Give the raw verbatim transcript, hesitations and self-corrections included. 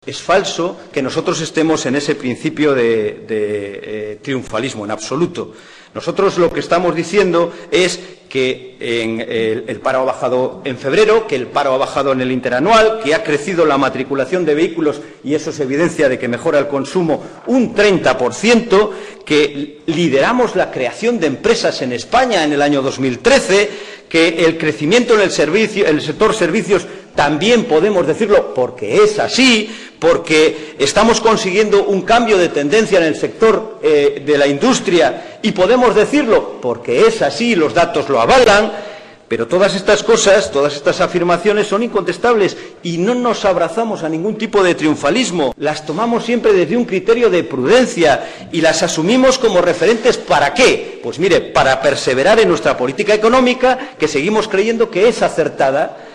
Es falso que nosotros estemos en ese principio de, de eh, triunfalismo, en absoluto. Nosotros lo que estamos diciendo es que en el, el paro ha bajado en febrero, que el paro ha bajado en el interanual, que ha crecido la matriculación de vehículos, y eso es evidencia de que mejora el consumo, un treinta por ciento, que lideramos la creación de empresas en España en el año dos mil trece, que el crecimiento en el, servicio, en el sector servicios también podemos decirlo porque es así, porque estamos consiguiendo un cambio de tendencia en el sector eh, de la industria y podemos decirlo porque es así, los datos lo avalan, pero todas estas cosas, todas estas afirmaciones son incontestables y no nos abrazamos a ningún tipo de triunfalismo, las tomamos siempre desde un criterio de prudencia y las asumimos como referentes. ¿Para qué? Pues mire, para perseverar en nuestra política económica, que seguimos creyendo que es acertada,